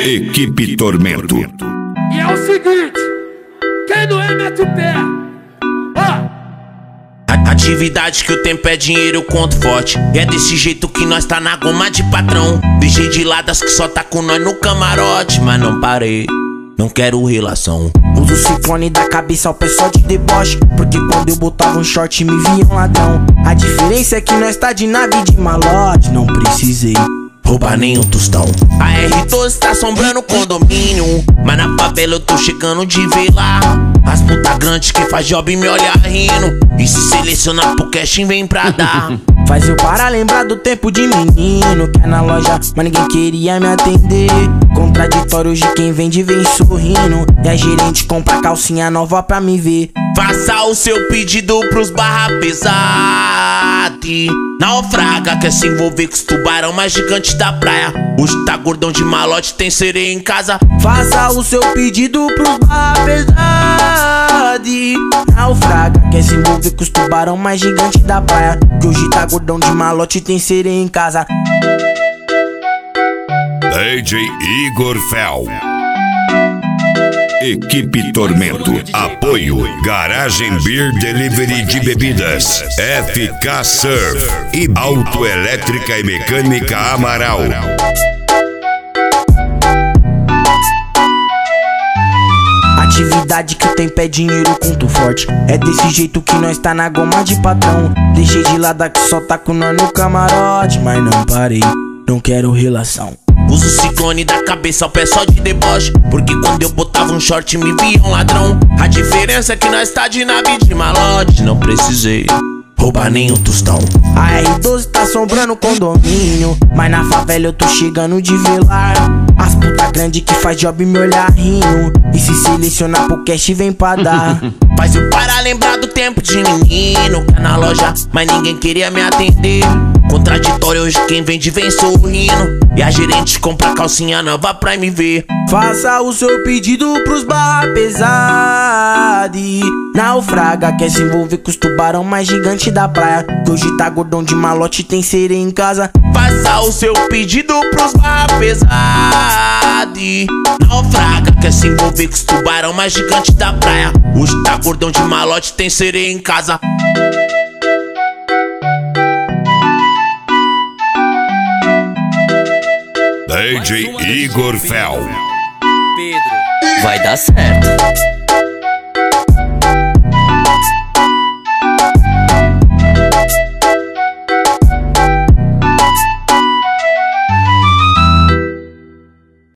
Equipe Tormento. E é o seguinte, quem não é mete o pé. Atividade que o tempo é dinheiro, eu conto forte. É desse jeito que nós tá na goma de patrão. Deixei de ladas que só tá com nós no camarote. Mas não parei, não quero relação. Uso o ciclone da cabeça ao pé só de deboche, porque quando eu botava um short me via um ladrão. A diferença é que nós tá de nave de malote. Não precisei roubar nem um tostão. A R12 tá assombrando o condomínio, mas na favela eu tô chegando de vela. As puta grandes que faz job me olha rindo, e se selecionar pro cash vem pra dar. Faz eu parar lembrar do tempo de menino, que é na loja, mas ninguém queria me atender. Contraditório de quem vende vem sorrindo, e a gerente compra calcinha nova pra me ver. Faça o seu pedido pros barra pesada. Naufraga quer se envolver com os tubarão mais gigantes da praia. Hoje tá gordão de malote, tem sereia em casa. Faça o seu pedido pros barra pesada. Naufraga quer se envolver com os tubarão mais gigantes da praia. Que hoje tá gordão de malote, tem sereia em casa. DJ Igor Fel. Equipe Tormento. Apoio Garagem Beer Delivery de bebidas, FK Surf e Autoelétrica e Mecânica Amaral. Atividade que o tempo é dinheiro, conto forte. É desse jeito que nós tá na goma de patrão. Deixei de lado que só tá com nós no camarote. Mas não parei, não quero relação. Uso o ciclone da cabeça ao pé só de deboche, porque quando eu botava um short me via um ladrão. A diferença é que nós tá de nave de malote. Não precisei roubar nem um tostão. A R12 tá assombrando o condomínio, mas na favela eu tô chegando de velar. As puta grande que faz job me olhar rindo, e se selecionar pro cash vem pra dar. Faz eu parar lembrar do tempo de menino, que é na loja, mas ninguém queria me atender. Contraditório hoje quem vende vem sorrindo, e a gerente compra calcinha nova pra me ver. Faça o seu pedido pros barra pesada. Naufraga quer se envolver com os tubarão mais gigantes da praia. Que hoje tá gordão de malote, tem sereia em casa. Faça o seu pedido pros barra pesada. Naufraga quer se envolver com os tubarão mais gigantes da praia. Hoje tá gordão de malote, tem sereia em casa. DJ Igor Fel. Pedro, vai dar certo.